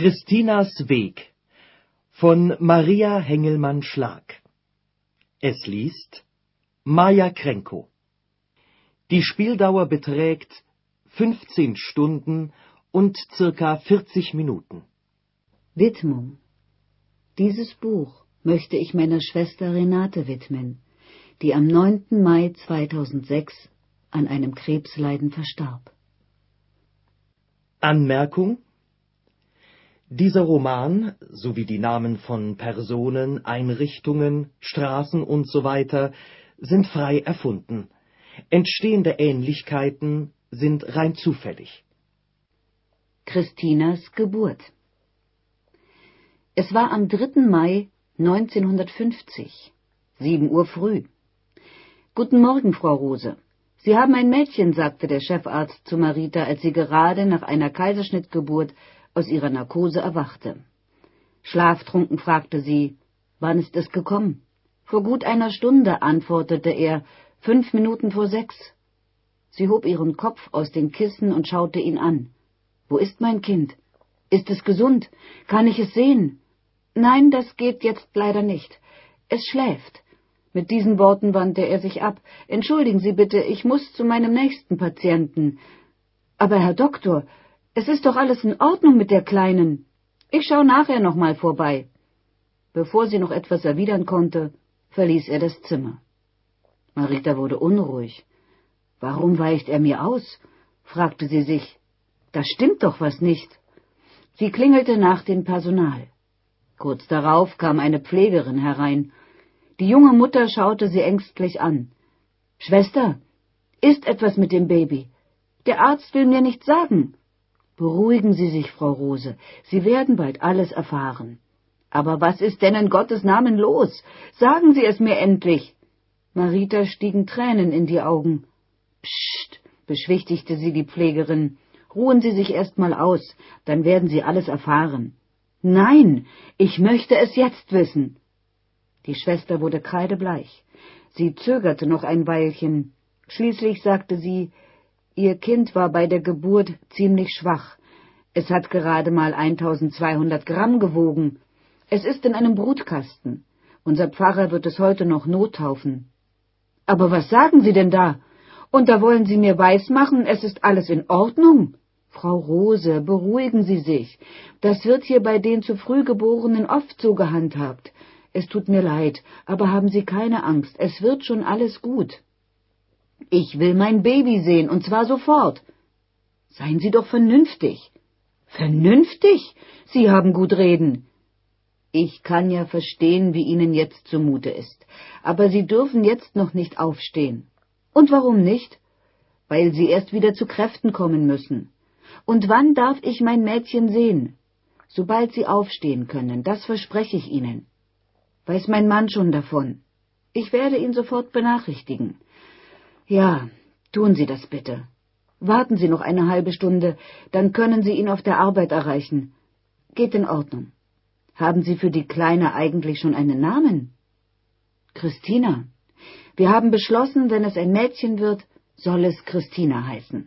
Christinas Weg von Maria Hengelmann-Schlag. Es liest Maja Krenkow. Die Spieldauer beträgt 15 Stunden und circa 40 Minuten. Widmung. Dieses Buch möchte ich meiner Schwester Renate widmen, die am 9. Mai 2006 an einem Krebsleiden verstarb. Anmerkung: Dieser Roman sowie die Namen von Personen, Einrichtungen, Straßen usw. sind frei erfunden. Entstehende Ähnlichkeiten sind rein zufällig. Christinas Geburt. Es war am 3. Mai 1950, 7 Uhr früh. »Guten Morgen, Frau Rose. Sie haben ein Mädchen«, sagte der Chefarzt zu Marita, als sie gerade nach einer Kaiserschnittgeburt aus ihrer Narkose erwachte. Schlaftrunken fragte sie: »Wann ist es gekommen?« »Vor gut einer Stunde«, antwortete er, »5 Minuten vor 6. Sie hob ihren Kopf aus den Kissen und schaute ihn an. »Wo ist mein Kind? Ist es gesund? Kann ich es sehen?« »Nein, das geht jetzt leider nicht. Es schläft.« Mit diesen Worten wandte er sich ab. »Entschuldigen Sie bitte, ich muss zu meinem nächsten Patienten.« »Aber Herr Doktor, es ist doch alles in Ordnung mit der Kleinen. Ich schaue nachher noch mal vorbei.« Bevor sie noch etwas erwidern konnte, verließ er das Zimmer. Marita wurde unruhig. »Warum weicht er mir aus?« fragte sie sich. »Da stimmt doch was nicht.« Sie klingelte nach dem Personal. Kurz darauf kam eine Pflegerin herein. Die junge Mutter schaute sie ängstlich an. »Schwester, ist etwas mit dem Baby? Der Arzt will mir nichts sagen.« »Beruhigen Sie sich, Frau Rose, Sie werden bald alles erfahren.« »Aber was ist denn in Gottes Namen los? Sagen Sie es mir endlich!« Marita stiegen Tränen in die Augen. »Psst«, beschwichtigte sie die Pflegerin, »ruhen Sie sich erst mal aus, dann werden Sie alles erfahren.« »Nein, ich möchte es jetzt wissen!« Die Schwester wurde kreidebleich. Sie zögerte noch ein Weilchen. Schließlich sagte sie: »Ihr Kind war bei der Geburt ziemlich schwach. Es hat gerade mal 1200 Gramm gewogen. Es ist in einem Brutkasten. Unser Pfarrer wird es heute noch nottaufen.« »Aber was sagen Sie denn da? Und da wollen Sie mir weismachen, es ist alles in Ordnung?« »Frau Rose, beruhigen Sie sich. Das wird hier bei den zu früh Geborenen oft so gehandhabt. Es tut mir leid, aber haben Sie keine Angst, es wird schon alles gut.« »Ich will mein Baby sehen, und zwar sofort.« »Seien Sie doch vernünftig.« »Vernünftig? Sie haben gut reden.« »Ich kann ja verstehen, wie Ihnen jetzt zumute ist, aber Sie dürfen jetzt noch nicht aufstehen.« »Und warum nicht?« »Weil Sie erst wieder zu Kräften kommen müssen. Und wann darf ich mein Mädchen sehen?« »Sobald Sie aufstehen können, das verspreche ich Ihnen.« »Weiß mein Mann schon davon?« »Ich werde ihn sofort benachrichtigen.« »Ja, tun Sie das bitte. Warten Sie noch eine halbe Stunde, dann können Sie ihn auf der Arbeit erreichen. Geht in Ordnung. Haben Sie für die Kleine eigentlich schon einen Namen?« »Christina. Wir haben beschlossen, wenn es ein Mädchen wird, soll es Christina heißen.«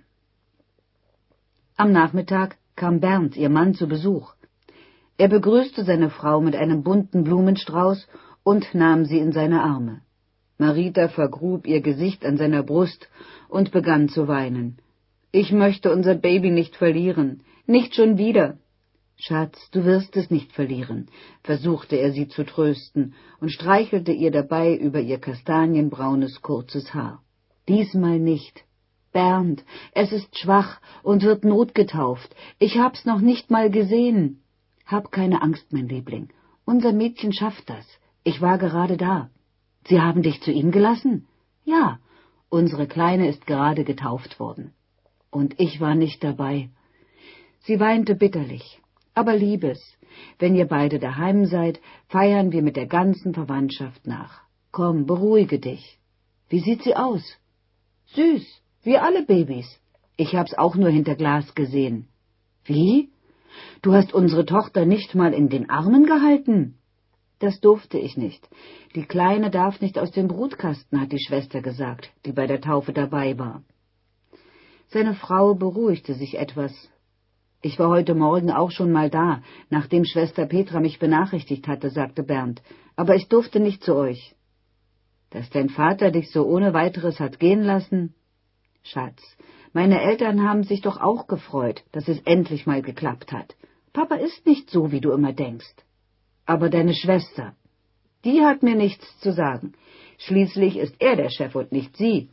Am Nachmittag kam Bernd, ihr Mann, zu Besuch. Er begrüßte seine Frau mit einem bunten Blumenstrauß und nahm sie in seine Arme. Marita vergrub ihr Gesicht an seiner Brust und begann zu weinen. »Ich möchte unser Baby nicht verlieren. Nicht schon wieder.« »Schatz, du wirst es nicht verlieren«, versuchte er sie zu trösten und streichelte ihr dabei über ihr kastanienbraunes, kurzes Haar. »Diesmal nicht. Bernd, es ist schwach und wird notgetauft. Ich hab's noch nicht mal gesehen.« »Hab keine Angst, mein Liebling. Unser Mädchen schafft das. Ich war gerade da.« »Sie haben dich zu ihm gelassen?« »Ja, unsere Kleine ist gerade getauft worden.« »Und ich war nicht dabei.« Sie weinte bitterlich. »Aber Liebes, wenn ihr beide daheim seid, feiern wir mit der ganzen Verwandtschaft nach. Komm, beruhige dich.« »Wie sieht sie aus?« »Süß, wie alle Babys. Ich hab's auch nur hinter Glas gesehen.« »Wie? Du hast unsere Tochter nicht mal in den Armen gehalten?« »Das durfte ich nicht. Die Kleine darf nicht aus dem Brutkasten«, hat die Schwester gesagt, die bei der Taufe dabei war. Seine Frau beruhigte sich etwas. Ich war heute Morgen auch schon mal da, nachdem Schwester Petra mich benachrichtigt hatte, sagte Bernd. Aber ich durfte nicht zu euch. Dass dein Vater dich so ohne weiteres hat gehen lassen? Schatz, meine Eltern haben sich doch auch gefreut, dass es endlich mal geklappt hat. Papa ist nicht so, wie du immer denkst. Aber deine Schwester, die hat mir nichts zu sagen. Schließlich ist er der Chef und nicht sie.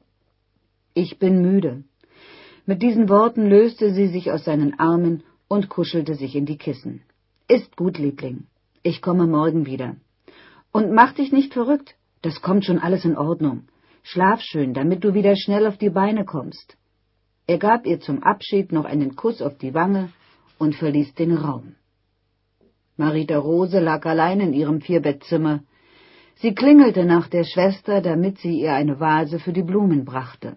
Ich bin müde. Mit diesen Worten löste sie sich aus seinen Armen und kuschelte sich in die Kissen. Ist gut, Liebling. Ich komme morgen wieder. Und mach dich nicht verrückt. Das kommt schon alles in Ordnung. Schlaf schön, damit du wieder schnell auf die Beine kommst. Er gab ihr zum Abschied noch einen Kuss auf die Wange und verließ den Raum. Marita Rose lag allein in ihrem Vierbettzimmer. Sie klingelte nach der Schwester, damit sie ihr eine Vase für die Blumen brachte.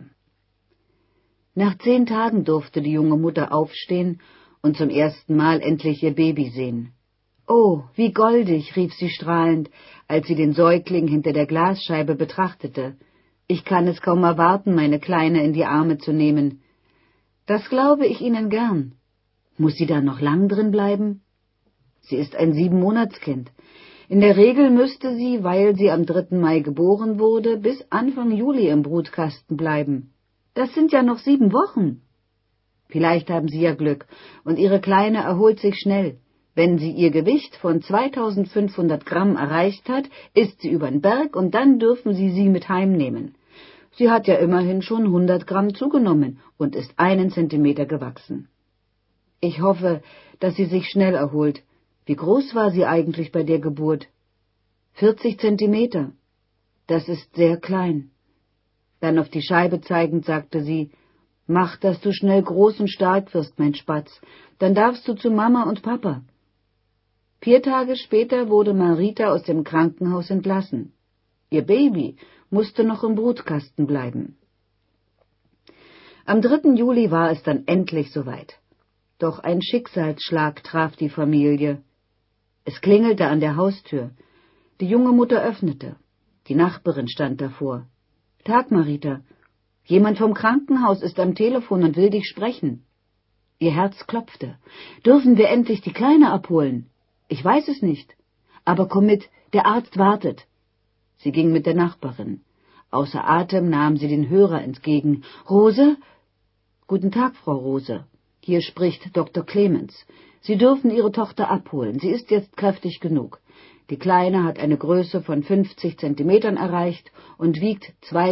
Nach 10 Tagen durfte die junge Mutter aufstehen und zum ersten Mal endlich ihr Baby sehen. »Oh, wie goldig«, rief sie strahlend, als sie den Säugling hinter der Glasscheibe betrachtete. »Ich kann es kaum erwarten, meine Kleine in die Arme zu nehmen.« »Das glaube ich Ihnen gern. Muss sie da noch lang drin bleiben?« »Sie ist ein 7-Monatskind. In der Regel müsste sie, weil sie am 3. Mai geboren wurde, bis Anfang Juli im Brutkasten bleiben. Das sind ja noch 7 Wochen.« »Vielleicht haben Sie ja Glück, und Ihre Kleine erholt sich schnell. Wenn sie ihr Gewicht von 2500 Gramm erreicht hat, ist sie übern Berg und dann dürfen Sie mit heimnehmen. Sie hat ja immerhin schon 100 Gramm zugenommen und ist 1 Zentimeter gewachsen.« »Ich hoffe, dass sie sich schnell erholt. Wie groß war sie eigentlich bei der Geburt?« »40 Zentimeter. Das ist sehr klein.« Dann auf die Scheibe zeigend sagte sie, »Mach, dass du schnell groß und stark wirst, mein Spatz. Dann darfst du zu Mama und Papa.« 4 Tage später wurde Marita aus dem Krankenhaus entlassen. Ihr Baby musste noch im Brutkasten bleiben. Am 3. Juli war es dann endlich soweit. Doch ein Schicksalsschlag traf die Familie. Es klingelte an der Haustür. Die junge Mutter öffnete. Die Nachbarin stand davor. »Tag, Marita. Jemand vom Krankenhaus ist am Telefon und will dich sprechen.« Ihr Herz klopfte. »Dürfen wir endlich die Kleine abholen?« »Ich weiß es nicht. Aber komm mit, der Arzt wartet.« Sie ging mit der Nachbarin. Außer Atem nahm sie den Hörer entgegen. »Rose?« »Guten Tag, Frau Rose. Hier spricht Dr. Clemens. Sie dürfen Ihre Tochter abholen. Sie ist jetzt kräftig genug. Die Kleine hat eine Größe von 50 Zentimetern erreicht und wiegt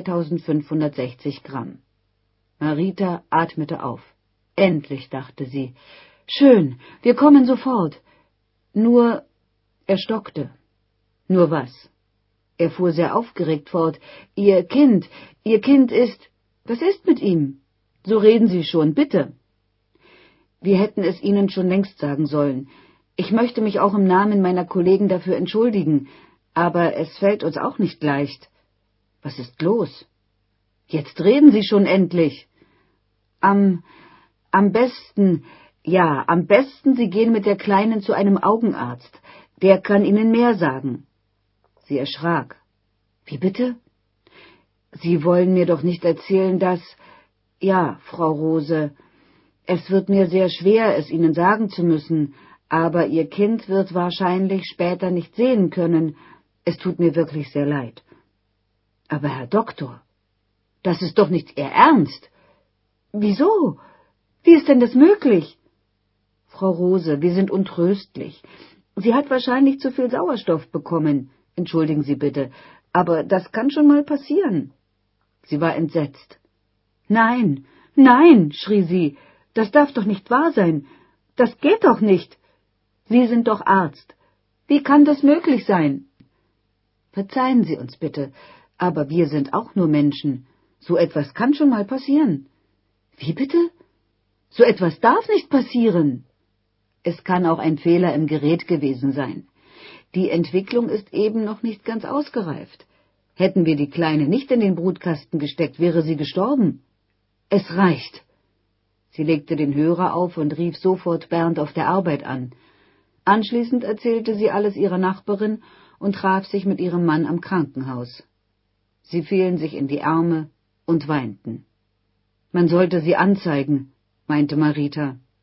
2560 Gramm.« Marita atmete auf. Endlich, dachte sie. »Schön, wir kommen sofort. Nur...« Er stockte. »Nur was?« Er fuhr sehr aufgeregt fort. Ihr Kind ist... Was ist mit ihm? So reden Sie schon, bitte.« »Wir hätten es Ihnen schon längst sagen sollen. Ich möchte mich auch im Namen meiner Kollegen dafür entschuldigen, aber es fällt uns auch nicht leicht.« »Was ist los?« »Jetzt reden Sie schon endlich.« Am besten, Sie gehen mit der Kleinen zu einem Augenarzt. Der kann Ihnen mehr sagen.« Sie erschrak. »Wie bitte?« »Sie wollen mir doch nicht erzählen, dass... Ja, Frau Rose, es wird mir sehr schwer, es Ihnen sagen zu müssen, aber Ihr Kind wird wahrscheinlich später nicht sehen können. Es tut mir wirklich sehr leid.« »Aber Herr Doktor, das ist doch nicht Ihr Ernst!« »Wieso? Wie ist denn das möglich?« »Frau Rose, wir sind untröstlich. Sie hat wahrscheinlich zu viel Sauerstoff bekommen. Entschuldigen Sie bitte, aber das kann schon mal passieren.« Sie war entsetzt. »Nein, nein«, schrie sie, »das darf doch nicht wahr sein. Das geht doch nicht. Sie sind doch Arzt. Wie kann das möglich sein?« »Verzeihen Sie uns bitte, aber wir sind auch nur Menschen. So etwas kann schon mal passieren.« »Wie bitte? So etwas darf nicht passieren.« »Es kann auch ein Fehler im Gerät gewesen sein. Die Entwicklung ist eben noch nicht ganz ausgereift. Hätten wir die Kleine nicht in den Brutkasten gesteckt, wäre sie gestorben.« »Es reicht.« Sie legte den Hörer auf und rief sofort Bernd auf der Arbeit an. Anschließend erzählte sie alles ihrer Nachbarin und traf sich mit ihrem Mann am Krankenhaus. Sie fielen sich in die Arme und weinten. »Man sollte sie anzeigen«, meinte Marita.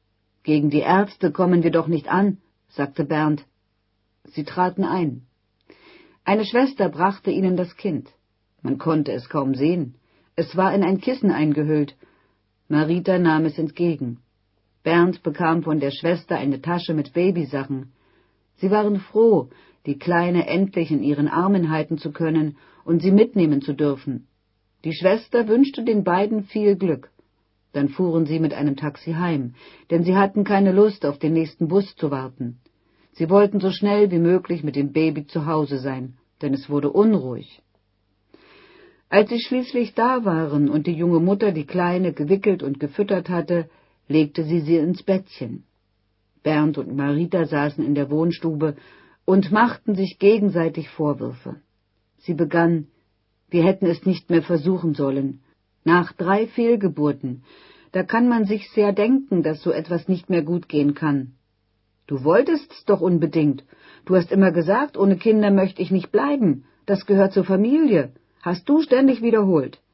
»Gegen die Ärzte kommen wir doch nicht an«, sagte Bernd. Sie traten ein. Eine Schwester brachte ihnen das Kind. Man konnte es kaum sehen. Es war in ein Kissen eingehüllt. Marita nahm es entgegen. Bernd bekam von der Schwester eine Tasche mit Babysachen. Sie waren froh, die Kleine endlich in ihren Armen halten zu können und sie mitnehmen zu dürfen. Die Schwester wünschte den beiden viel Glück. Dann fuhren sie mit einem Taxi heim, denn sie hatten keine Lust, auf den nächsten Bus zu warten. Sie wollten so schnell wie möglich mit dem Baby zu Hause sein, denn es wurde unruhig. Als sie schließlich da waren und die junge Mutter die Kleine gewickelt und gefüttert hatte, legte sie ins Bettchen. Bernd und Marita saßen in der Wohnstube und machten sich gegenseitig Vorwürfe. Sie begann: »Wir hätten es nicht mehr versuchen sollen. Nach 3 Fehlgeburten, da kann man sich sehr denken, dass so etwas nicht mehr gut gehen kann. Du wolltest's doch unbedingt. Du hast immer gesagt, ohne Kinder möchte ich nicht bleiben. Das gehört zur Familie. Hast du ständig wiederholt.